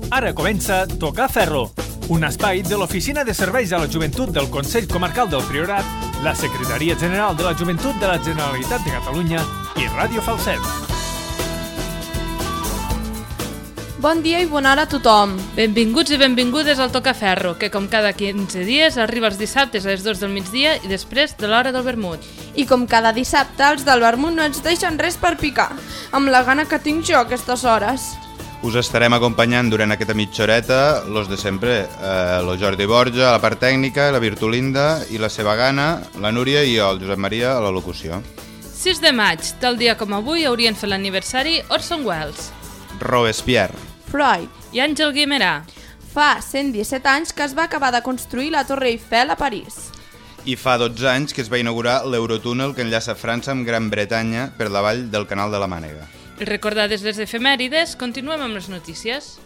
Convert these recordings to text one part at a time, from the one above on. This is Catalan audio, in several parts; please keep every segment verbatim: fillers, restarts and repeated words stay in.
Ara comença Tocar Ferro, un espai de l'Oficina de Serveis a la Joventut del Consell Comarcal del Priorat, la Secretaria General de la Joventut de la Generalitat de Catalunya i Ràdio Falset. Bon dia i bona hora a tothom. Benvinguts i benvingudes al Tocar Ferro, que com cada quinze dies arriba els dissabtes a les dues del migdia i després de l'hora del vermut. I com cada dissabte, els del vermut no ens deixen res per picar, amb la gana que tinc jo a aquestes hores. Us estarem acompanyant durant aquesta mitja horeta, los de sempre, eh, lo Jordi Borja a la part tècnica, la Virtulinda i la seva gana, la Núria i jo, el Josep Maria, a la locució. sis de maig, tal dia com avui, haurien fet l'aniversari Orson Welles, Robespierre, Freud i Àngel Guimerà. Fa cent disset anys que es va acabar de construir la Torre Eiffel a París. I fa dotze anys que es va inaugurar l'Eurotúnel que enllaça França amb Gran Bretanya per la vall del Canal de la Mànega. I recordades les efemèrides, continuem amb les notícies.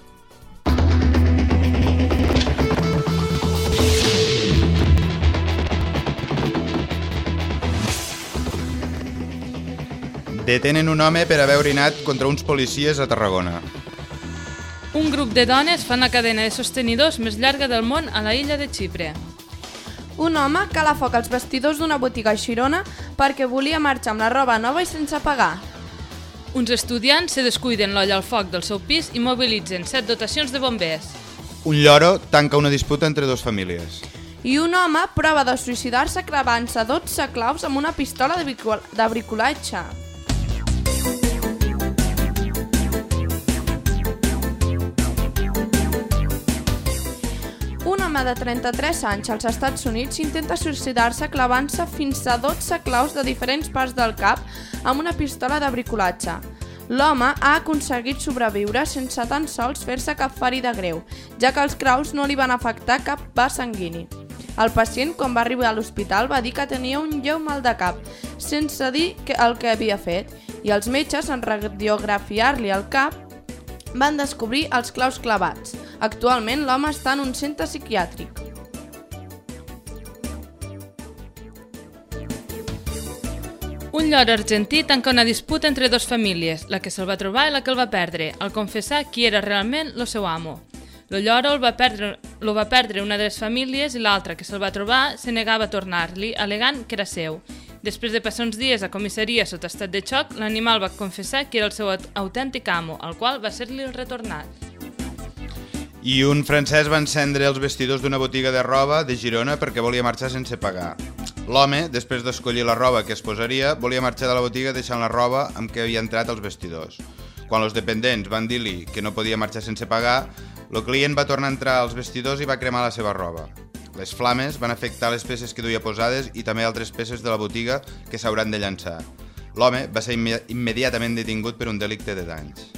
Detenen un home per haver orinat contra uns policies a Tarragona. Un grup de dones fan la cadena de sostenidors més llarga del món a la illa de Xipre. Un home cala foc als vestidors d'una botiga a Girona perquè volia marxar amb la roba nova i sense pagar. Uns estudiants se descuiden l'olla al foc del seu pis i mobilitzen set dotacions de bombers. Un lloro tanca una disputa entre dues famílies. I un home prova de suïcidar-se clavant-se dotze claus amb una pistola de bricol- de bricolatge. Un home de trenta-tres anys als Estats Units intenta suïcidar-se clavant-se fins a dotze claus de diferents parts del cap amb una pistola de bricolatge. L'home ha aconseguit sobreviure sense tan sols fer-se cap ferida greu, ja que els claus no li van afectar cap vas sanguini. El pacient, quan va arribar a l'hospital, va dir que tenia un lleu mal de cap, sense dir que el que havia fet, i els metges, en radiografiar-li el cap, van descobrir els claus clavats. Actualment, l'home està en un centre psiquiàtric. Un lloro argentí tanca una disputa entre dues famílies, la que se'l va trobar i la que el va perdre, al confessar qui era realment el seu amo. El lloro el va perdre, lo va perdre una de les famílies i l'altra, que se'l va trobar, se negava a tornar-li, alegant que era seu. Després de passar uns dies a comissaria sota estat de xoc, l'animal va confessar que era el seu autèntic amo, el qual va ser-li retornat. I un francès va encendre els vestidors d'una botiga de roba de Girona perquè volia marxar sense pagar. L'home, després d'escollir la roba que es posaria, volia marxar de la botiga deixant la roba amb què havia entrat als vestidors. Quan els dependents van dir-li que no podia marxar sense pagar, el client va tornar a entrar als vestidors i va cremar la seva roba. Les flames van afectar les peces que duia posades i també altres peces de la botiga que s'hauran de llançar. L'home va ser immediatament detingut per un delicte de danys.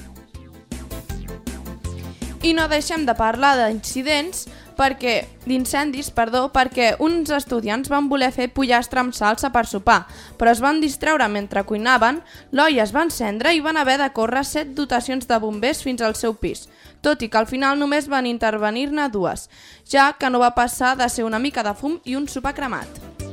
I no deixem de parlar d'incidents perquè d'incendis, perdó, perquè uns estudiants van voler fer pollastre amb salsa per sopar, però es van distreure mentre cuinaven, l'olla es va encendre i van haver de córrer set dotacions de bombers fins al seu pis, tot i que al final només van intervenir-ne dues, ja que no va passar de ser una mica de fum i un sopar cremat.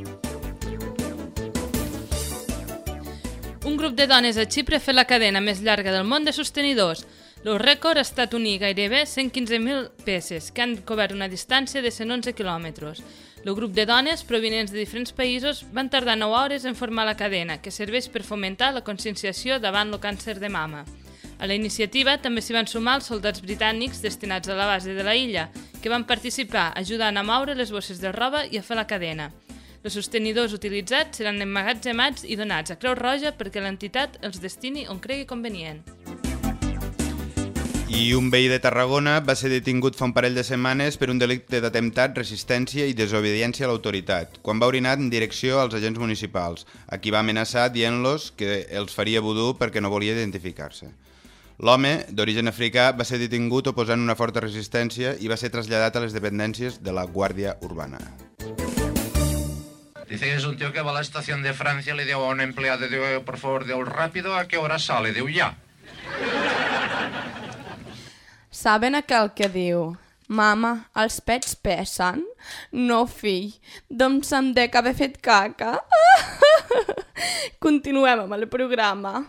Un grup de dones a Xipre ha fet la cadena més llarga del món de sostenidors. El rècord ha estat unir gairebé cent quinze mil peces, que han cobert una distància de cent onze quilòmetres. El grup de dones, provinents de diferents països, van tardar nou hores en formar la cadena, que serveix per fomentar la conscienciació davant el càncer de mama. A la iniciativa també s'hi van sumar els soldats britànics destinats a la base de la illa, que van participar ajudant a moure les bosses de roba i a fer la cadena. Els sostenidors utilitzats seran emmagatzemats i donats a Creu Roja perquè l'entitat els destini on cregui convenient. I un veí de Tarragona va ser detingut fa un parell de setmanes per un delicte d'atemptat, resistència i desobediència a l'autoritat, quan va orinar en direcció als agents municipals, a qui va amenaçar dient-los que els faria vudú perquè no volia identificar-se. L'home, d'origen africà, va ser detingut oposant una forta resistència i va ser traslladat a les dependències de la Guàrdia Urbana. Dice que es un tío que va a la estación de Francia, le digo a un empleado, digo, por favor, digo, rápido, ¿a qué hora sale? Digo, ya. Saben aquell que diu: mama, els pets pesen? No, fill, doncs em dec haver fet caca. Continuem amb el programa.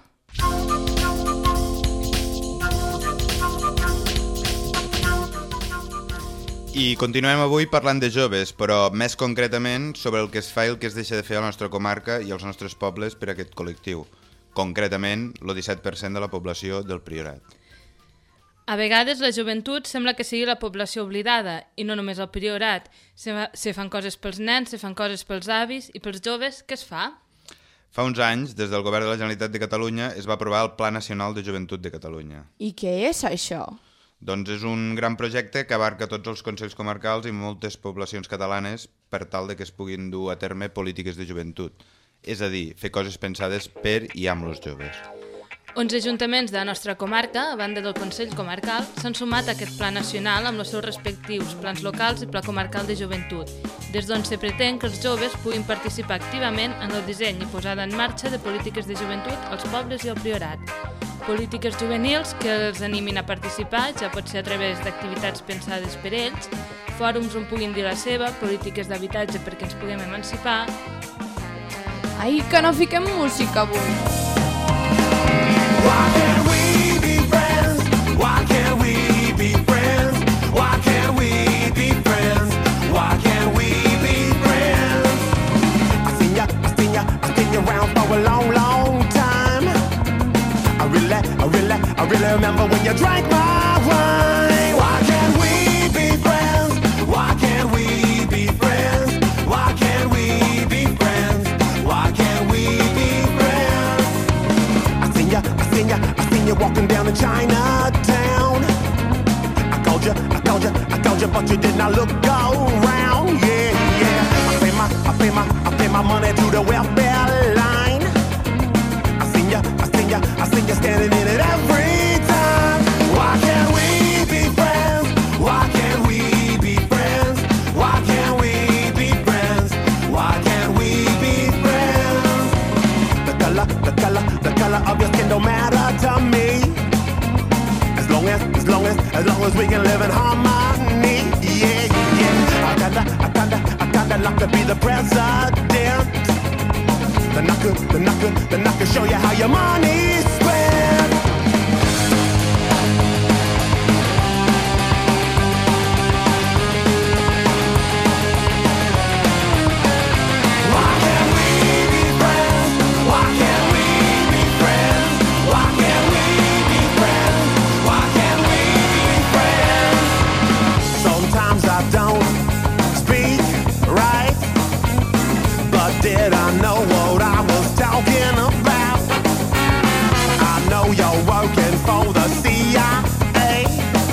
I continuem avui parlant de joves, però més concretament sobre el que es fa i el que es deixa de fer a la nostra comarca i als nostres pobles per a aquest col·lectiu. Concretament, el disset per cent de la població del Priorat. A vegades la joventut sembla que sigui la població oblidada, i no només el Priorat. Se, se fan coses pels nens, se fan coses pels avis, i pels joves, què es fa? Fa uns anys, des del Govern de la Generalitat de Catalunya, es va aprovar el Pla Nacional de Joventut de Catalunya. I què és això? Doncs és un gran projecte que abarca tots els consells comarcals i moltes poblacions catalanes per tal de que es puguin dur a terme polítiques de joventut. És a dir, fer coses pensades per i amb els joves. onze ajuntaments de la nostra comarca, a banda del Consell Comarcal, s'han sumat a aquest pla nacional amb els seus respectius plans locals i pla comarcal de joventut, des d'on se pretén que els joves puguin participar activament en el disseny i posada en marxa de polítiques de joventut als pobles i al Priorat. Polítiques juvenils que els animin a participar, ja pot ser a través d'activitats pensades per ells, fòrums on puguin dir la seva, polítiques d'habitatge perquè ens puguem emancipar. Ai, que no fiquem música avui! Why can't we be friends? Why can't we be friends? Why can't we be friends? Why can't we be friends? I seen ya, I seen ya, I seen you around for a long, long time. I really, I really, I really remember when you drank my wine. Why can't we be friends? Why can't we be friends? Why can't we be friends? Why can't we be friends? I seen ya, I seen ya, I seen you walking down in Chinatown. I called you, I called you, I called you, but you did not look around. Yeah, yeah. I pay my, I pay my, I pay my money to the welfare line. I seen ya, I seen ya, I seen ya standing in it every time. Why can't we be friends? Why can't we be friends? Why can't we be friends? Why can't we be friends? The color, the color, the color of your skin don't matter to me. As long as, as long as, as long as we can live in harmony. Yeah, yeah. I kinda, I kinda, I kinda like to be the president. Then I could, then I could, then I could show you how your money's spent. Why can't we be friends? Why can't we be friends? Why can't we be friends? Why can't we be friends? Sometimes I don't speak right, but did I know what I was talking about? I know you're working for the C I A.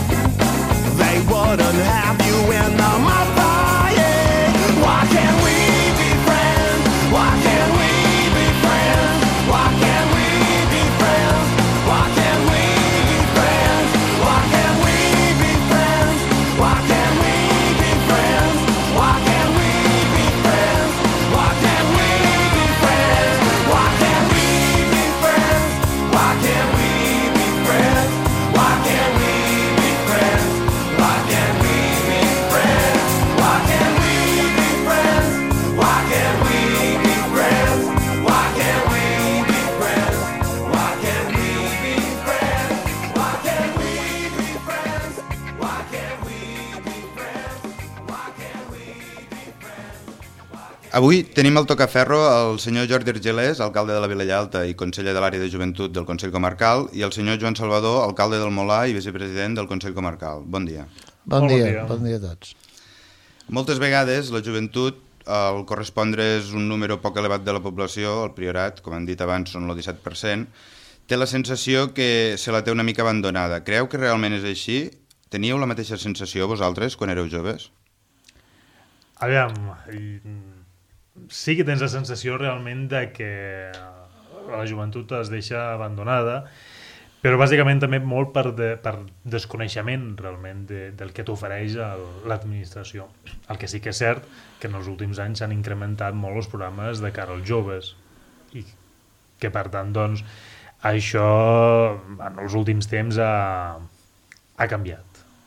They wouldn't have you in the mafia. Yeah. Why can't we be friends? Why can't we be friends? Why can't we be friends? Why can't we be friends? Why can't we be friends? Why can't we be friends? Why can't we be friends? Why can't we be friends? Why can't we be friends? Why can't we be friends? Why can't we be friends? Why can't we be friends? Why can't we be friends? Why can't we be friends? Why can't we be friends? Why can't we be friends? Why can't we be friends? Why can't we be friends? Why can't we be friends? Avui tenim al tocaferro el senyor Jordi Argelés, alcalde de la Vilella Alta i conseller de l'àrea de joventut del Consell Comarcal, i el senyor Joan Salvador, alcalde del Molar i vicepresident del Consell Comarcal. Bon dia. Bon Molt bon dia, dia. bon dia a tots. Moltes vegades la joventut, al correspondre és un número poc elevat de la població, el Priorat, com han dit abans, són el disset per cent, té la sensació que se la té una mica abandonada. Creu que realment és així? Teníeu la mateixa sensació vosaltres quan éreu joves? Aviam, i- sí que tens la sensació realment de que la joventut es deixa abandonada, però bàsicament també molt per, de, per desconeixement realment de, del que t'ofereix el- l'administració. El que sí que és cert que en els últims anys s'han incrementat molt els programes de cara als joves i que per tant doncs això en els últims temps ha, ha canviat.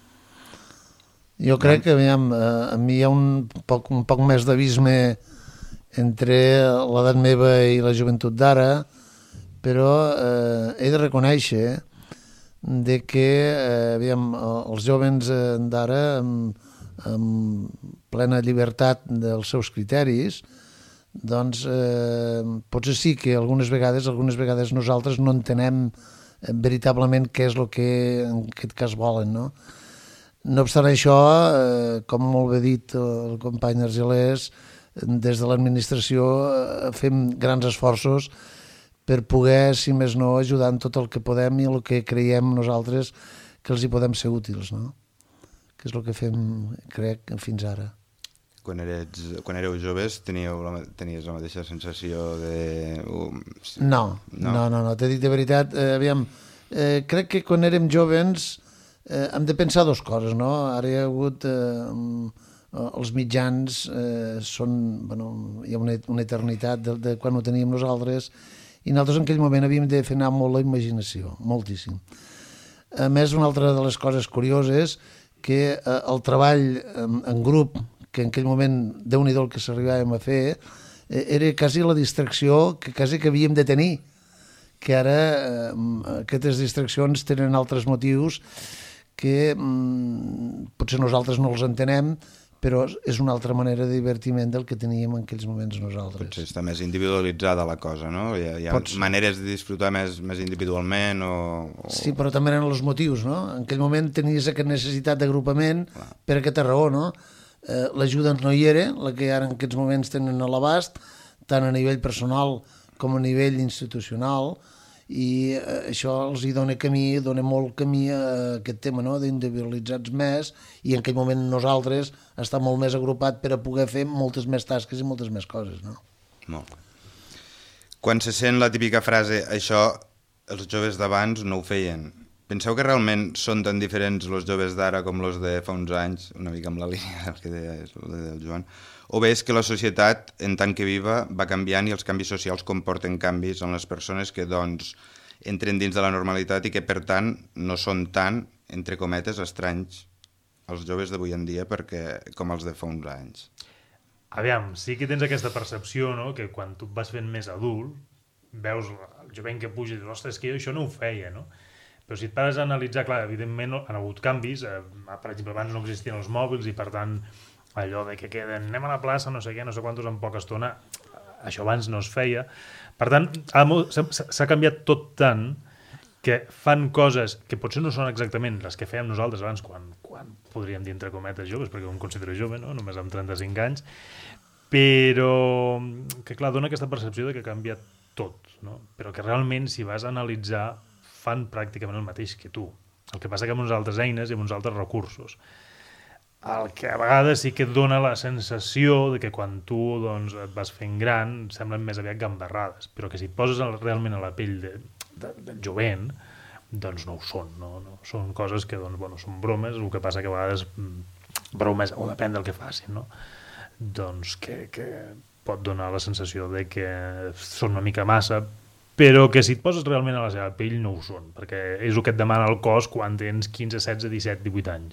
Jo crec que aviam, eh, a mi hi ha un poc, un poc més d'abisme entre l'edat meva i la joventut d'ara, però eh, he de reconèixer de que eh, aviam, els jovens eh, d'ara eh, amb plena llibertat dels seus criteris, doncs eh, potser sí que algunes vegades, algunes vegades nosaltres no entenem veritablement què és el que en aquest cas volen, no? No obstant això, eh, com molt bé dit el company Argelès, des de l'administració eh, fem grans esforços per poder, si més no, ajudar en tot el que podem i el que creiem nosaltres que els hi podem ser útils, no? Que és el que fem, crec, fins ara. Quan, eres, quan éreu joves teníeu la, tenies la mateixa sensació de... Uh, no, no, no, no, no t'he dit de veritat. Eh, aviam, eh, crec que quan érem jovens eh, hem de pensar dues coses, no? Ara hi ha hagut... Eh, els mitjans eh, són... Bueno, hi ha una, una eternitat de, de quan ho teníem nosaltres i nosaltres en aquell moment havíem de fer anar molt la imaginació, moltíssim. A més, una altra de les coses curioses que eh, el treball en, en grup que en aquell moment, déu-n'hi-do el que s'arribàvem a fer, eh, era quasi la distracció que quasi que havíem de tenir, que ara eh, aquestes distraccions tenen altres motius que mm, potser nosaltres no els entenem, però és una altra manera de divertiment del que teníem en aquells moments nosaltres. Potser està més individualitzada la cosa, no? Hi ha, hi ha maneres de disfrutar més, més individualment o, o... Sí, però també eren els motius, no? En aquell moment tenies aquesta necessitat d'agrupament per aquesta raó, no? Eh, l'ajuda no hi era, la que ara en aquests moments tenen a l'abast, tant a nivell personal com a nivell institucional, i eh, això els hi dona camí, dona molt camí a aquest tema, no?, d'individualitzats més, i en aquell moment nosaltres està molt més agrupat per a poder fer moltes més tasques i moltes més coses, no? Molt bé. Quan se sent la típica frase, això els joves d'abans no ho feien, penseu que realment són tan diferents els joves d'ara com els de fa uns anys, una mica amb la línia del que deia el Joan, o bé és que la societat, en tant que viva, va canviant i els canvis socials comporten canvis en les persones que, doncs, entren dins de la normalitat i que, per tant, no són tan, entre cometes, estranys els joves d'avui en dia perquè, com els de fa uns anys. Aviam, sí que tens aquesta percepció, no?, que quan tu et vas fent més adult, veus el jovent que puja i dius, ostres, que jo això no ho feia, no? Però si et pares a analitzar, clar, evidentment han hagut canvis, eh, per exemple, abans no existien els mòbils i per tant allò de que queden, anem a la plaça, no sé què, no sé quantos en poca estona, això abans no es feia. Per tant, s'ha canviat tot tant que fan coses que potser no són exactament les que fèiem nosaltres abans, quan, quan podríem dir entre cometes joves, perquè em considero jove, no?, només amb trenta-cinc anys, però que clar, dona aquesta percepció de que ha canviat tot, no? Però que realment, si vas a analitzar, fan pràcticament el mateix que tu. El que passa que amb uns altres eines i amb uns altres recursos. El que a vegades sí que et dona la sensació de que quan tu doncs, et vas fent gran semblen més aviat gambarrades, però que si et poses realment a la pell de, de, del jovent, doncs no ho són. No? No? Són coses que doncs, bueno, són bromes, el que passa que a vegades bromes, o depèn del que facin, no? Doncs que, que pot donar la sensació de que són una mica massa, però que si et poses realment a la seva pell no ho són, perquè és el que et demana el cos quan tens quinze, setze, disset, divuit anys.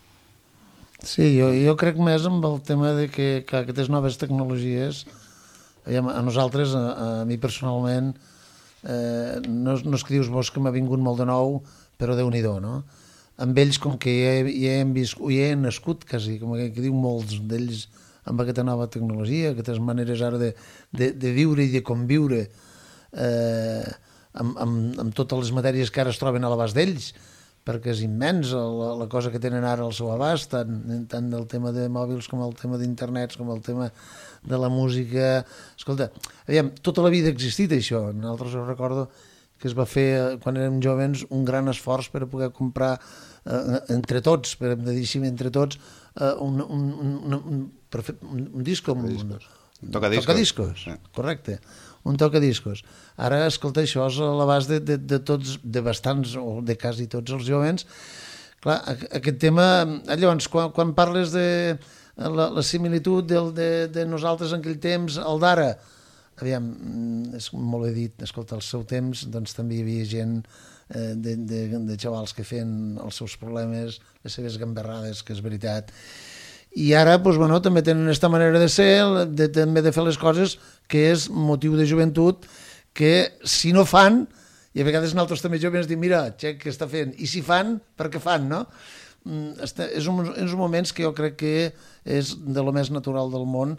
Sí, jo, jo crec més amb el tema de que, que aquestes noves tecnologies, a nosaltres, a, a mi personalment, eh, no, no és que dius vos que m'ha vingut molt de nou, però Déu-n'hi-do, no? Amb ells, com que ja, ja, hem, viscut, ja hem nascut quasi, com que, que diu molts d'ells, amb aquesta nova tecnologia, aquestes maneres ara de, de, de viure i de conviure, Eh, amb, amb, amb totes les matèries que ara es troben a l'abast d'ells, perquè és immens la, la cosa que tenen ara al seu abast, tant, tant el tema de mòbils com el tema d'internet, com el tema de la música. Escolta, aviam, tota la vida ha existit això. Nosaltres ho recordo que es va fer, quan érem jovens, un gran esforç per a poder comprar eh, entre tots, per a dir així, entre tots, eh, un, un, un, un, un, un disco, un, un, un tocadiscos, tocadiscos sí. Correcte, un tocadiscos. Ara, escolta, això és a l'abast de, de, de tots, de bastants, o de quasi tots els jovens. Clar, aquest tema, llavors, quan, quan parles de la, la similitud de, de, de nosaltres en aquell temps, el d'ara, aviam, és molt bé dit, escolta, al seu temps doncs, també hi havia gent eh, de, de, de xavals que feien els seus problemes, les seves gamberrades, que és veritat. I ara, doncs, bueno, també tenen aquesta manera de ser, de, també de fer les coses, que és motiu de joventut, que si no fan, i a vegades nosaltres també joves diuen, mira, xec, què està fent? I si fan, per què fan, no? mm, està, és, un, és un moments que jo crec que és de lo més natural del món.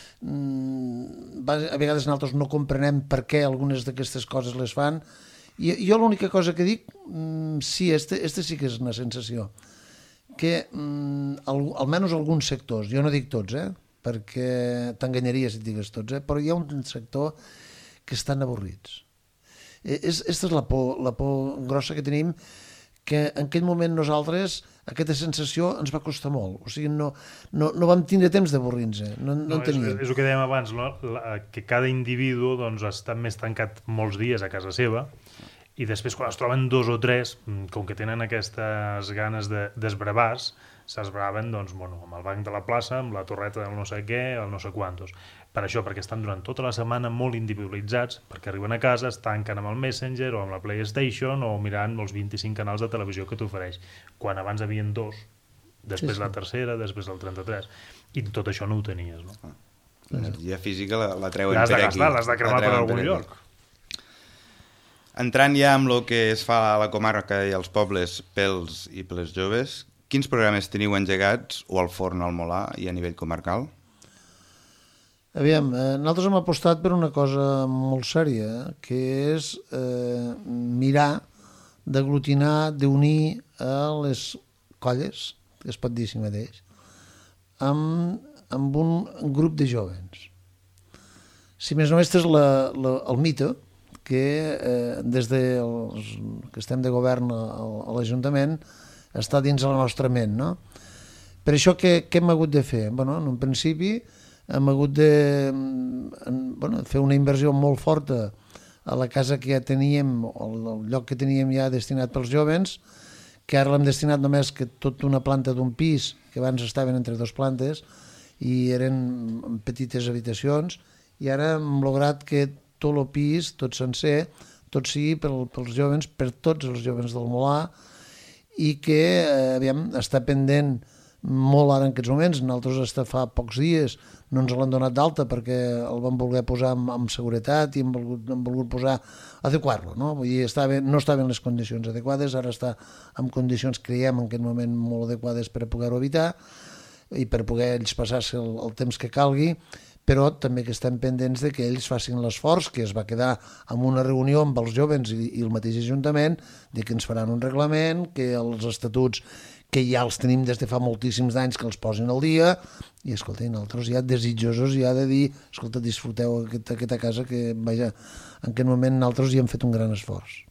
Mm, a vegades nosaltres no comprenem per què algunes d'aquestes coses les fan, i jo l'única cosa que dic, mm, sí, este, este sí que és una sensació, que mm, al, almenys alguns sectors, jo no dic tots, eh, perquè t'enganyaria si et digués tots, eh, però hi ha un sector que estan avorrits. És, aquesta és la por, la por grossa que tenim, que en aquell moment nosaltres aquesta sensació ens va costar molt, o sigui, no, no, no vam tindre temps d'avorrir-nos, no, no, no en teníem. És, és el que dèiem abans, no? La, que cada individu doncs, està més tancat molts dies a casa seva, i després quan es troben dos o tres, com que tenen aquestes ganes de, d'esbravar-se, s'esbraven doncs, bueno, amb el banc de la plaça, amb la torreta del no sé què, el no sé quantos. Per això, perquè estan durant tota la setmana molt individualitzats, perquè arriben a casa, es tanquen amb el Messenger o amb la PlayStation o mirant els vint-i-cinc canals de televisió que t'ofereix. Quan abans havien dos, després sí, sí. la tercera, després el trenta-tres, i tot això no ho tenies, no? Ah. L'energia física la, la treuen l'has per de aquí. gastar, l'has de cremar per algun lloc. Entrant ja amb el que es fa a la comarca i als pobles pels i pels joves, quins programes teniu engegats o al forn al Molar i a nivell comarcal? Aviam, eh, nosaltres hem apostat per una cosa molt sèria, que és eh, mirar d'aglutinar, d'unir a les colles, que es pot dir així mateix, amb, amb un grup de jovens. Si més no, aquest és la, la, el mite que eh, des de els, que estem de govern a, a l'Ajuntament està dins de la nostra ment, no? Per això què, què hem hagut de fer? Bueno, en un principi hem hagut de bueno, fer una inversió molt forta a la casa que ja teníem, el lloc que teníem ja destinat pels jovens, que ara l'hem destinat només que tota una planta d'un pis, que abans estaven entre dues plantes, i eren petites habitacions, i ara hem lograt que tot el pis, tot sencer, tot sigui pel, pels jovens, per tots els jovens del Molar, i que eh, aviam, està pendent molt ara en aquests moments. Nosaltres està fa pocs dies no ens l'han donat d'alta perquè el vam voler posar amb, amb seguretat i hem volgut, hem volgut posar, adequar-lo, no? Vull dir, estava, no estava en les condicions adequades, ara està en condicions, creiem, en aquest moment molt adequades per a poder-ho evitar i per poder ells passar-se el, el temps que calgui, però també que estem pendents de que ells facin l'esforç, que es va quedar en una reunió amb els jovens i, i el mateix Ajuntament, de que ens faran un reglament, que els estatuts que ja els tenim des de fa moltíssims anys que els posin al dia, i escolta, i nosaltres ja desitjosos ja de dir, escolta, disfruteu aquesta, aquesta casa que, vaja, en aquest moment nosaltres hi hem fet un gran esforç.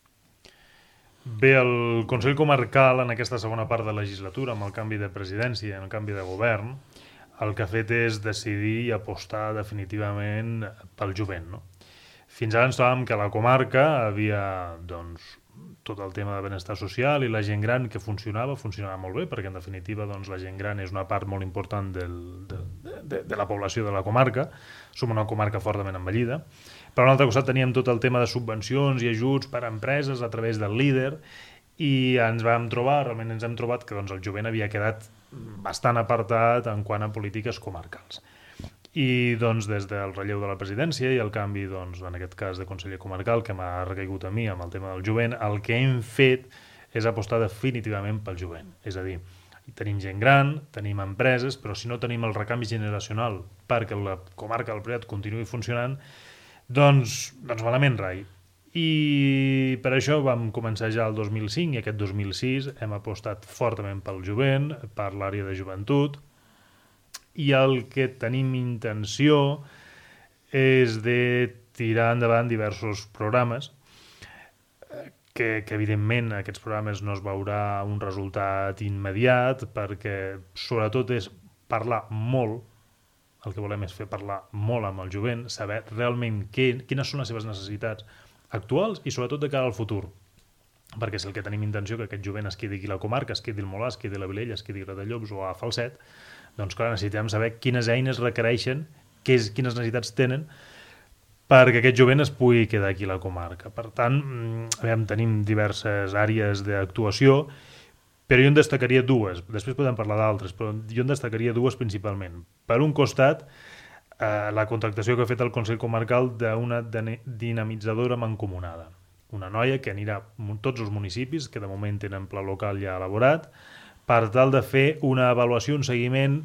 Bé, el Consell Comarcal en aquesta segona part de legislatura, amb el canvi de presidència, el canvi de govern, el que ha fet és decidir i apostar definitivament pel jovent, no? Fins ara ens trobàvem que la comarca havia, doncs, tot el tema de benestar social i la gent gran que funcionava, funcionava molt bé, perquè en definitiva doncs, la gent gran és una part molt important del, de, de, de la població de la comarca, som una comarca fortament envellida, però a l'altre costat teníem tot el tema de subvencions i ajuts per a empreses a través del líder, i ens vam trobar, realment ens hem trobat que doncs, el jovent havia quedat bastant apartat en quant a polítiques comarcals. I doncs, des del relleu de la presidència i el canvi, doncs, en aquest cas de conseller comarcal, que m'ha recaigut a mi amb el tema del jovent, el que hem fet és apostar definitivament pel jovent. És a dir, tenim gent gran, tenim empreses, però si no tenim el recanvi generacional perquè la comarca del Prat continuï funcionant, doncs, doncs malament rai. I per això vam començar ja el dos mil cinc i aquest dos mil sis hem apostat fortament pel jovent, per l'àrea de joventut, i el que tenim intenció és de tirar endavant diversos programes que, que evidentment aquests programes no es veurà un resultat immediat perquè sobretot és parlar molt, el que volem és fer parlar molt amb el jovent, saber realment què, quines són les seves necessitats actuals i sobretot de cara al futur, perquè és el que tenim intenció, que aquest jovent es quedi aquí a la comarca, es quedi al Molar, es quedi a la Vilella, es quedi a Gratallops o a Falset, doncs clar, necessitem saber quines eines requereixen, què és, quines necessitats tenen perquè aquest jovent es pugui quedar aquí a la comarca. Per tant, aviam, tenim diverses àrees d'actuació, però jo en destacaria dues, després podem parlar d'altres, però jo en destacaria dues principalment. Per un costat, eh, la contractació que ha fet el Consell Comarcal d'una dinamitzadora mancomunada. Una noia que anirà a tots els municipis, que de moment tenen pla local ja elaborat, per tal de fer una avaluació, un seguiment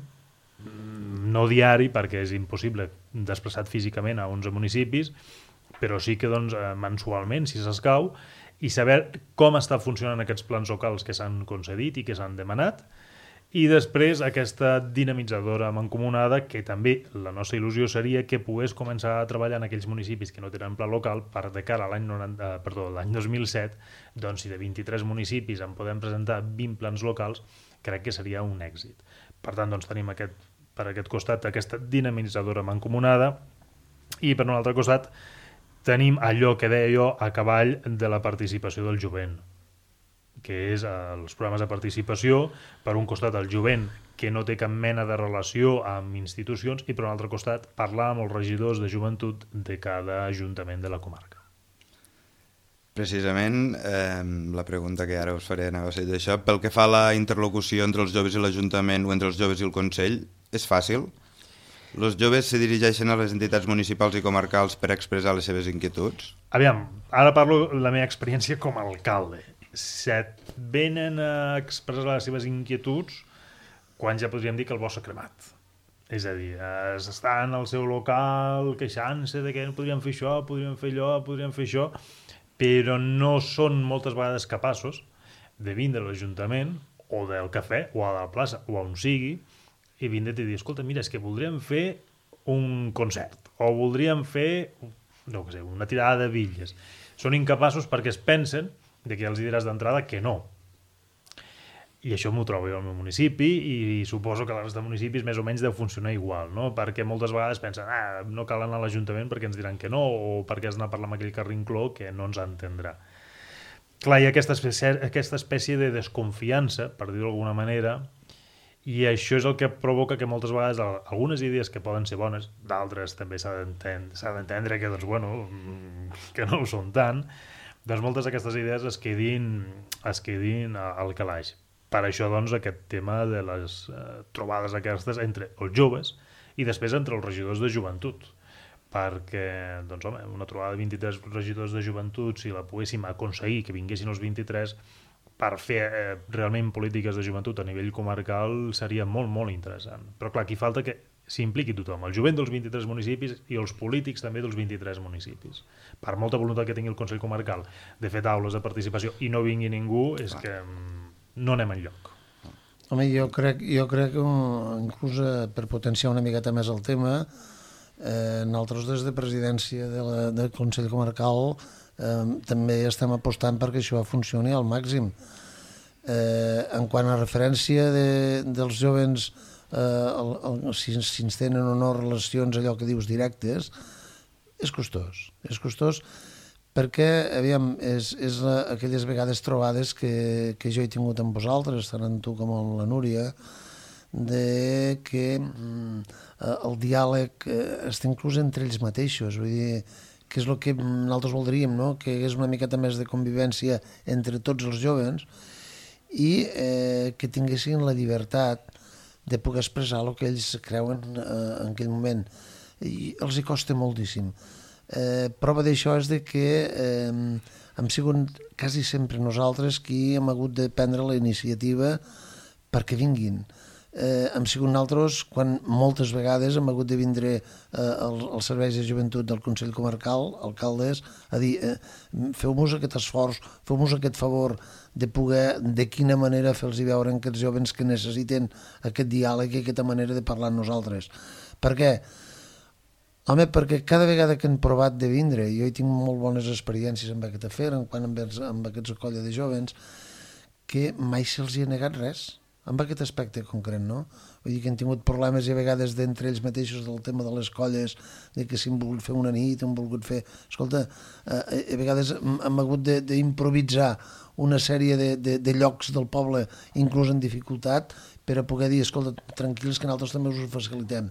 no diari, perquè és impossible desplaçat físicament a onze municipis, però sí que doncs, mensualment, si s'escau, i saber com està funcionant aquests plans locals que s'han concedit i que s'han demanat, i després aquesta dinamitzadora mancomunada, que també la nostra il·lusió seria que pogués començar a treballar en aquells municipis que no tenen pla local per de cara a l'any noranta, perdó, l'any dos mil set, doncs si de vint-i-tres municipis en podem presentar vint plans locals, crec que seria un èxit. Per tant, doncs tenim aquest, per aquest costat aquesta dinamitzadora mancomunada, i per un altre costat tenim allò que deia jo a cavall de la participació del jovent, que és els programes de participació, per un costat el jovent que no té cap mena de relació amb institucions, i per un altre costat parlar amb els regidors de joventut de cada ajuntament de la comarca. Precisament, eh, la pregunta que ara us faré anava a ser d'això. Pel que fa a la interlocució entre els joves i l'Ajuntament o entre els joves i el Consell, és fàcil? Els joves se dirigeixen a les entitats municipals i comarcals per expressar les seves inquietuds? Aviam, ara parlo la meva experiència com a alcalde. Set venen a expressar les seves inquietuds quan ja podríem dir que el bosc s'ha cremat. És a dir, estan al seu local queixant-se de que podríem fer això, podríem fer allò, podríem fer això, però no són moltes vegades capaços de vindre a l'Ajuntament o del cafè o a la plaça o on sigui i vindre i dir, escolta, mira, és que voldríem fer un concert o voldríem fer, no sé, una tirada de bitlles. Són incapaços perquè es pensen de que ja els diràs d'entrada que no. I això m'ho trobo jo al meu municipi i suposo que a la resta de municipis més o menys deu funcionar igual, no? Perquè moltes vegades pensen, ah, no cal anar a l'Ajuntament perquè ens diran que no, o perquè has d'anar a parlar amb aquell carrincló que no ens entendrà. Clar, hi ha aquesta espècie, aquesta espècie de desconfiança, per dir-ho d'alguna manera, i això és el que provoca que moltes vegades algunes idees que poden ser bones, d'altres també s'ha d'entendre que, doncs, bueno, que no ho són tant, doncs moltes d'aquestes idees es quedin, es quedin al calaix. Per això, doncs, aquest tema de les eh, trobades aquestes entre els joves i després entre els regidors de joventut. Perquè, doncs, home, una trobada de vint-i-tres regidors de joventut, si la poguéssim aconseguir que vinguessin els vint-i-tres per fer eh, realment polítiques de joventut a nivell comarcal, seria molt, molt interessant. Però, clar, aquí falta que s'impliqui tothom, el jovent dels vint-i-tres municipis i els polítics també dels vint-i-tres municipis. Per molta voluntat que tingui el Consell Comarcal de fer taules de participació i no vingui ningú, és que no anem enlloc. Home, jo crec, jo crec que inclús eh, per potenciar una miqueta més el tema, eh, nosaltres des de presidència de la, del Consell Comarcal eh, també estem apostant perquè això funcioni al màxim. Eh, en quant a referència de, dels jovens, eh, el, el, si, si ens tenen o no relacions, allò que dius directes, és costós. És costós perquè, aviam, és, és la, aquelles vegades trobades que, que jo he tingut amb vosaltres, tant amb tu com amb la Núria, de que mm, el diàleg està inclús entre ells mateixos, vull dir, que és el que nosaltres voldríem, no? Que hi hagués una miqueta més de convivència entre tots els joves i eh, que tinguessin la llibertat de poder expressar el que ells creuen eh, en aquell moment. I els hi costa moltíssim. Eh, prova d'això és de que eh, hem sigut quasi sempre nosaltres qui hem hagut de prendre la iniciativa perquè vinguin. Eh, hem sigut nosaltres quan moltes vegades hem hagut de vindre eh, als, als serveis de joventut del Consell Comarcal, alcaldes, a dir eh, feu-nos aquest esforç, feu-nos aquest favor de poder, de quina manera fer-los veure aquests jovens que necessiten aquest diàleg i aquesta manera de parlar amb nosaltres. Per què? Home, perquè cada vegada que han provat de vindre, jo hi tinc molt bones experiències amb aquest afer, en quan amb, amb aquests colla de jovens, que mai se'ls hi ha negat res, amb aquest aspecte concret, no? Vull dir que han tingut problemes i a vegades d'entre ells mateixos del tema de les colles, de que si han volgut fer una nit, han volgut fer... Escolta, eh, a vegades hem hagut d'improvisar una sèrie de, de, de llocs del poble, inclús en dificultat, per a poder dir, escolta, tranquils, que nosaltres també us ho facilitem.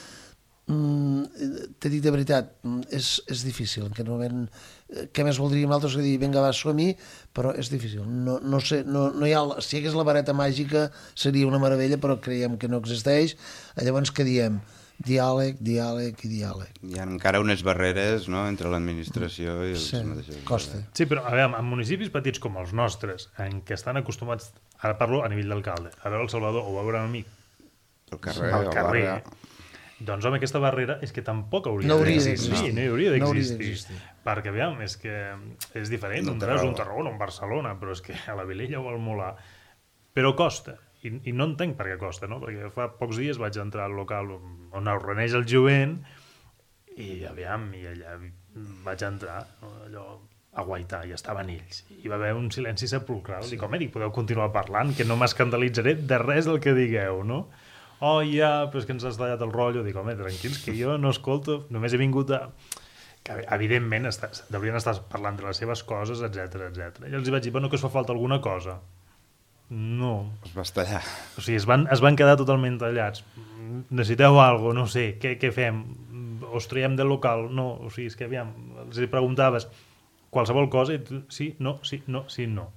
Mm, t'he dit de veritat, és, és difícil, que no ven, què més voldríem altres que dir, vinga, va, som-hi, però és difícil. No, no sé, no, no hi ha, si hi hagués la vareta màgica seria una meravella, però creiem que no existeix. Llavors, què diem? diàleg, diàleg i diàleg. Hi ha encara unes barreres, no?, entre l'administració i els Sí, mateixos. costa. Sí, però a veure, en municipis petits com els nostres, en què estan acostumats, ara parlo a nivell d'alcalde, a veure el Salvador o a veure un amic Pel carrer, al al carrer, barri. doncs home, aquesta barrera és que tampoc hauria No hauria d'existir. d'existir. No hi hauria No hauria d'existir. d'existir. Perquè, aviam, és que és diferent, No un té veus raó. un Tarragona, un Barcelona, però és que a la Vilella o al Molar. Però costa, i, i no entenc per què costa, no? Perquè fa pocs dies vaig entrar al local on es reuneix el jovent i, aviam, i allà vaig entrar, no? Allò, a guaitar, i estaven ells. I va haver un silenci sepulcral. Sí. Dic, home, dic, podeu continuar parlant, que no m'escandalitzaré de res del que digueu, no? Oh, ja, però és que ens has tallat el rotllo. Dic, home, tranquils, que jo no escolto, només he vingut a... Que, evidentment, està, deurien estar parlant de les seves coses, etc etc. I els hi vaig dir, bueno, que us fa falta alguna cosa. No. Es va estallar. O sigui, es van, es van quedar totalment tallats. Necessiteu alguna cosa, no sé, què, què fem? Us traiem del local? No. O sigui, és que, aviam, els hi preguntaves qualsevol cosa i tu, sí, no, sí, no, sí, no.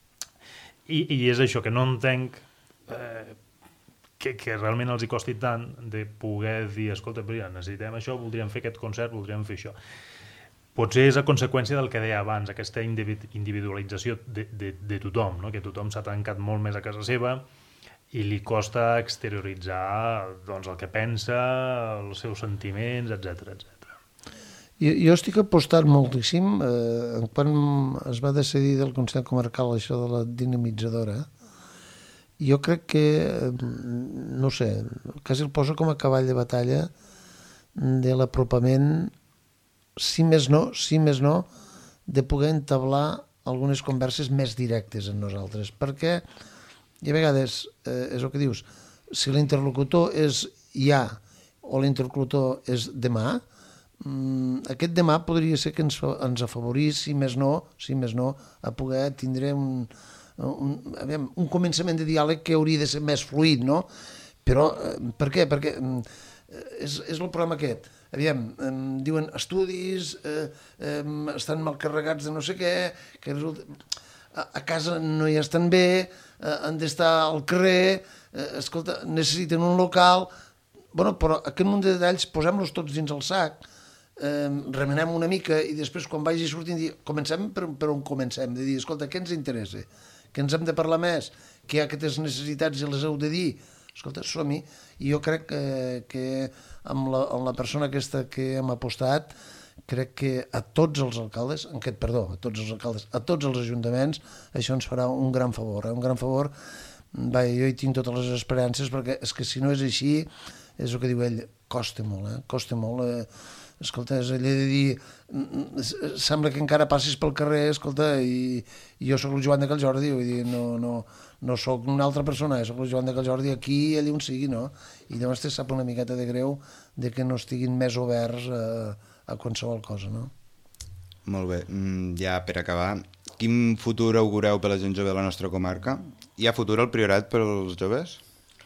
I, i és això, que no entenc eh, que, que realment els hi costi tant de poder dir, escolta, però ja, necessitem això, voldríem fer aquest concert, voldríem fer això. Potser és a conseqüència del que deia abans, aquesta individualització de, de, de tothom, no? Que tothom s'ha tancat molt més a casa seva i li costa exterioritzar doncs, el que pensa, els seus sentiments, etc etcètera. Jo, jo estic apostant moltíssim, eh, quan es va decidir del Consell Comarcal això de la dinamitzadora, jo crec que, no sé, quasi el poso com a cavall de batalla de l'apropament, si més no, si més no, de poder entablar algunes converses més directes amb nosaltres, perquè i a vegades, eh, és el que dius, si l'interlocutor és ja o l'interlocutor és demà, mm, aquest demà podria ser que ens, ens afavorís, si més no, si més no, a poder tindre un, un, aviam, un començament de diàleg que hauria de ser més fluid, no? Però, eh, per què? Perquè eh, és, és el problema aquest. Aviam, em diuen estudis, eh, eh, estan mal carregats de no sé què, que resulta... a, a casa no hi estan bé, eh, han d'estar al carrer, eh, escolta, necessiten un local... Bueno, però aquest munt de detalls posem-los tots dins el sac, eh, remenem una mica i després quan vagi sortint dir, comencem per, per on comencem, de dir, escolta, què ens interessa? Que ens hem de parlar més? Que hi ha aquestes necessitats i les heu de dir? Escolta, som-hi. I jo crec que, que amb, la, amb la persona aquesta que hem apostat, crec que a tots els alcaldes, en aquest, perdó, a tots els alcaldes, a tots els ajuntaments, això ens farà un gran favor, eh? un gran favor. Va, jo hi tinc totes les esperances, perquè és que si no és així, és el que diu ell, costa molt, eh? costa molt. Eh? Escolta, és allò de dir, sembla que encara passis pel carrer, escolta, i, i jo sóc el Joan de Cal Jordi, vull dir, no, no, no sóc una altra persona, sóc el Joan de Cal Jordi aquí i allà on sigui, no? I llavors te sap una miqueta de greu de que no estiguin més oberts a, a qualsevol cosa, no? Molt bé, ja per acabar, quin futur augureu per la gent jove de la nostra comarca? Hi ha futur al Priorat per als joves?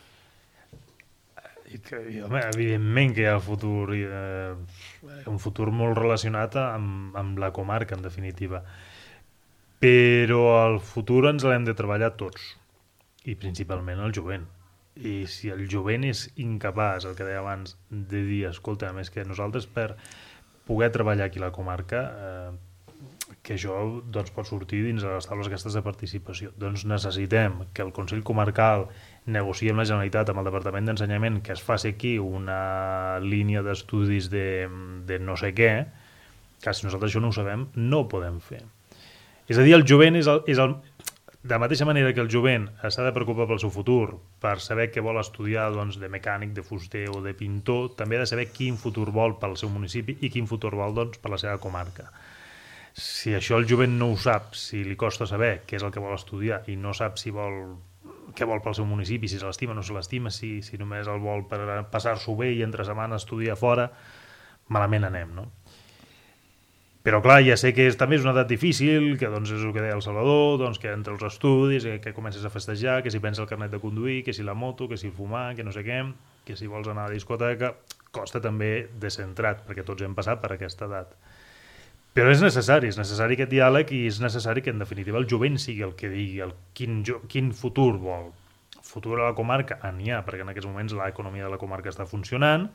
I que, i, home, evidentment que hi ha futur, eh, un futur molt relacionat amb, amb la comarca, en definitiva. Però el futur ens l'hem de treballar tots, i principalment el jovent. I si el jovent és incapaç, el que deia abans, de dir, escolta, més que nosaltres per poder treballar aquí a la comarca, eh, que això doncs, pot sortir dins de les taules aquestes de participació. Doncs necessitem que el Consell Comarcal negociï amb la Generalitat, amb el Departament d'Ensenyament, que es faci aquí una línia d'estudis de, de no sé què, que si nosaltres això no ho sabem, no ho podem fer. És a dir, el jovent és el, és el... De la mateixa manera que el jovent s'ha de preocupar pel seu futur, per saber què vol estudiar doncs, de mecànic, de fuster o de pintor, també ha de saber quin futur vol pel seu municipi i quin futur vol doncs, per la seva comarca. Si això el jovent no ho sap, si li costa saber què és el que vol estudiar i no sap si vol què vol pel seu municipi, si se l'estima o no se l'estima, si, si només el vol per passar-s'ho bé i entre setmana estudiar fora, malament anem, no? Però clar, ja sé que és, també és una edat difícil, que doncs, és el que deia el Salvador, doncs, que entre els estudis, que, que comences a festejar, que si pensa el carnet de conduir, que si la moto, que si fumar, que no sé què, que si vols anar a la discoteca, costa també de centrat, perquè tots hem passat per aquesta edat. Però és necessari, és necessari aquest diàleg i és necessari que en definitiva el jovent sigui el que digui el, quin, jo, quin futur vol. futur a la comarca n'hi ha, perquè en aquests moments l'economia de la comarca està funcionant,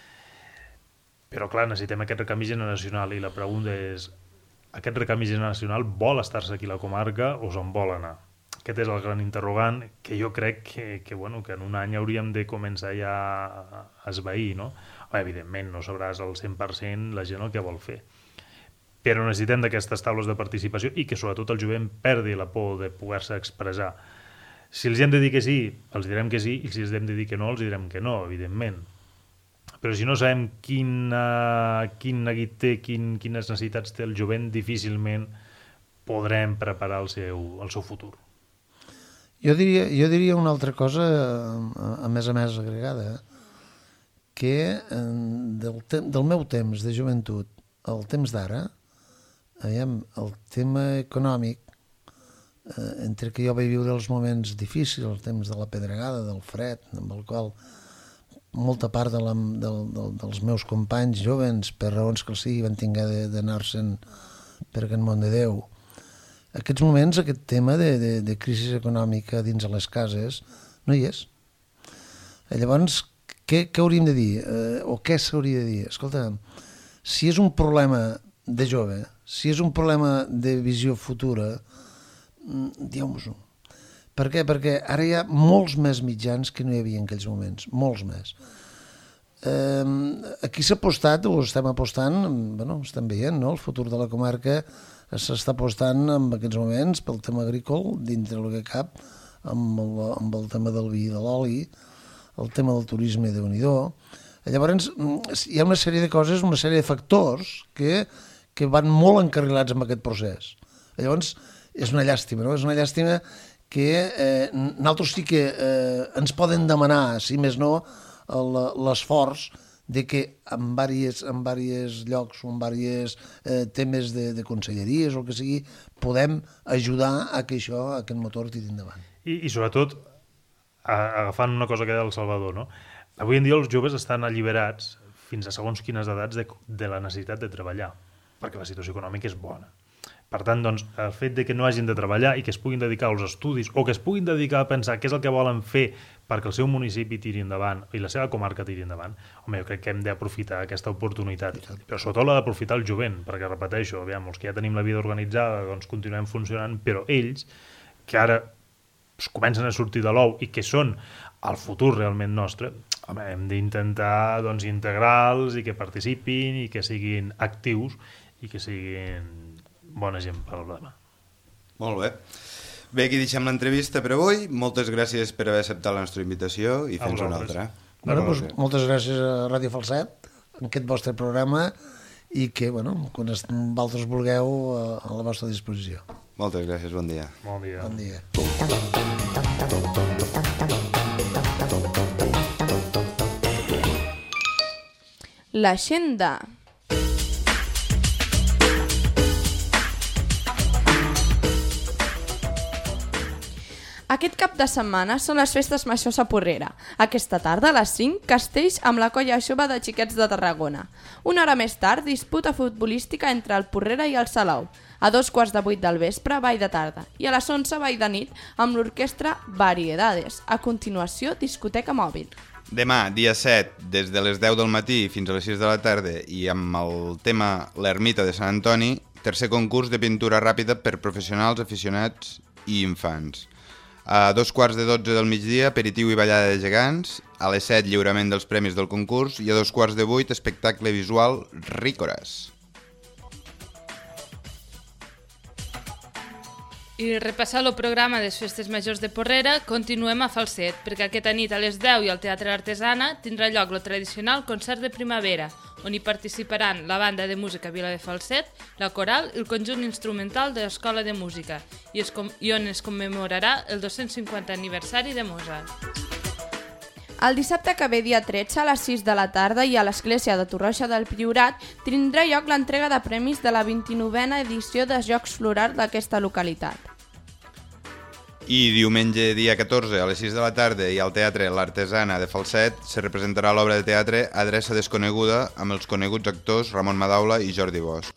però clar, necessitem aquest recanvi generacional i la pregunta és, aquest recanvi generacional vol estar-se aquí a la comarca o se'n vol anar? Aquest és el gran interrogant que jo crec que, que, bueno, que en un any hauríem de començar ja a esvair, no? Evidentment, no sabràs al cent per cent la gent el que vol fer. Però necessitem d'aquestes taules de participació i que sobretot el jovent perdi la por de poder-se expressar. Si els hem de dir que sí, els direm que sí, i si els hem de dir que no, els direm que no, evidentment. Però si no sabem quina, quin neguit té, quin, quines necessitats té el jovent, difícilment podrem preparar el seu, el seu futur. Jo diria, jo diria una altra cosa, a, a més a més agregada, que del, te del meu temps de joventut al temps d'ara, aviam, el tema econòmic, eh, entre que jo vaig viure els moments difícils, el temps de la pedregada, del fred, amb el qual molta part de la, de, de, dels meus companys jovens, per raons que el sigui, van tinguer d'anar-se'n per aquest món de Déu. Aquests moments, aquest tema de, de, de crisi econòmica dins de les cases, no hi és. Llavors, què, què hauríem de dir? Eh, o què s'hauria de dir? Escolta, si és un problema de jove, si és un problema de visió futura, dieu-nos-ho. Per què? Perquè ara hi ha molts més mitjans que no hi havia en aquells moments, molts més. Eh, aquí s'ha apostat, o estem apostant, bueno, estem veient, no? El futur de la comarca s'està apostant en aquests moments pel tema agrícola, dintre del que cap, amb el, amb el tema del vi i de l'oli, el tema del turisme de Déu-n'hi-do. Llavors, hi ha una sèrie de coses, una sèrie de factors que, que van molt encarrilats en aquest procés. Llavors, és una llàstima, no? És una llàstima que eh, nosaltres sí que eh, ens poden demanar, si més no, l'esforç de que en diversos, en diversos llocs o en diversos eh, temes de, de conselleries o el que sigui, podem ajudar a que això, a que el motor tiri endavant. I, i sobretot, a, agafant una cosa que deia el Salvador, no? Avui en dia els joves estan alliberats fins a segons quines edats de, de la necessitat de treballar, perquè la situació econòmica és bona. Per tant, doncs, el fet de que no hagin de treballar i que es puguin dedicar als estudis o que es puguin dedicar a pensar què és el que volen fer perquè el seu municipi tiri endavant i la seva comarca tiri endavant, home, jo crec que hem d'aprofitar aquesta oportunitat. Però sobretot l'ha d'aprofitar el jovent, perquè, repeteixo, aviam, els que ja tenim la vida organitzada, doncs continuem funcionant, però ells, que ara es comencen a sortir de l'ou i que són el futur realment nostre, home, hem d'intentar doncs, integrar-los i que participin i que siguin actius i que siguin bona gent pel demà. Molt bé. Bé, aquí deixem l'entrevista per avui. Moltes gràcies per haver acceptat la nostra invitació i fins una altra. Bueno, doncs, moltes gràcies a Ràdio Falset, en aquest vostre programa, i que, bueno, quan vosaltres vulgueu, a la vostra disposició. Moltes gràcies, bon dia. Bon dia. Bon dia. L'agenda. Aquest cap de setmana són les festes majors a Porrera. Aquesta tarda, a les cinc, Castells amb la colla jove de xiquets de Tarragona. Una hora més tard, disputa futbolística entre el Porrera i el Salou. A dos quarts de vuit del vespre, ball de tarda. I a les onze, ball de nit, amb l'orquestra Variedades. A continuació, discoteca mòbil. Demà, dia set, des de les deu del matí fins a les sis de la tarda i amb el tema L'Ermita de Sant Antoni, tercer concurs de pintura ràpida per professionals, aficionats i infants. A dos quarts de dotze del migdia, aperitiu i ballada de gegants. A les set, lliurament dels premis del concurs. I a dos quarts de vuit, espectacle visual Rícoras. I repassar el programa de les festes majors de Porrera, continuem a Falset, perquè aquesta nit a les deu i al Teatre Artesana tindrà lloc el tradicional concert de primavera, on hi participaran la banda de música Vila de Falset, la coral i el conjunt instrumental de l'Escola de Música, i, es i on es commemorarà el dos-cents cinquantè aniversari de Mozart. El dissabte que ve, dia tretze, a les sis de la tarda i a l'Església de Torroja del Priorat tindrà lloc l'entrega de premis de la vint-i-novena edició de Jocs Florals d'aquesta localitat. I diumenge, dia catorze, a les sis de la tarda i al Teatre L'Artesana de Falset se representarà l'obra de teatre Adreça desconeguda amb els coneguts actors Ramon Madaula i Jordi Bosch.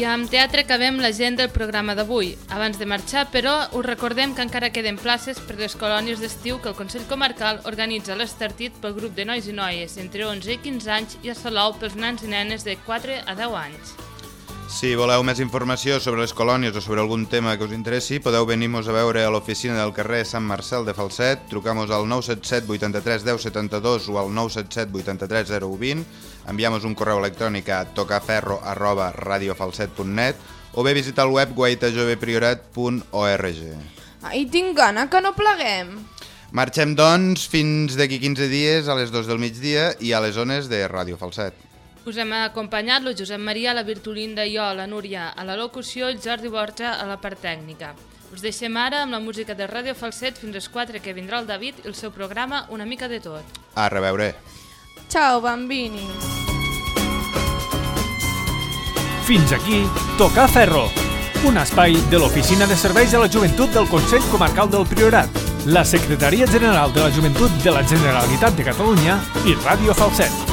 I amb teatre acabem la gent del programa d'avui. Abans de marxar, però, us recordem que encara queden places per les colònies d'estiu que el Consell Comarcal organitza a l'Estartit pel grup de nois i noies entre onze i quinze anys i a Salou pels nens i nenes de quatre a deu anys. Si voleu més informació sobre les colònies o sobre algun tema que us interessi, podeu venir-nos a veure a l'oficina del carrer Sant Marcel de Falset, trucar-nos al nou set set vuitanta-tres deu setanta-dos o al nou set set vuitanta-tres zero u vint, enviar-nos un correu electrònic a tocaferro arroba radiofalset punt net o bé visitar el web guaitajovepriorat punt org. Ai, tinc gana que no pleguem. Marxem, doncs, fins d'aquí quinze dies a les dues del migdia i a les zones de Ràdio Falset. Us hem acompanyat el Josep Maria, la Virtulinda i jo, la Núria, a la locució i el Jordi Borja a la part tècnica. Us deixem ara amb la música de Ràdio Falset fins als quatre que vindrà el David i el seu programa Una mica de tot. A reveure. Ciao, bambini. Fins aquí, Tocar Ferro, un espai de l'Oficina de Serveis de la Joventut del Consell Comarcal del Priorat, la Secretaria General de la Joventut de la Generalitat de Catalunya i Ràdio Falset.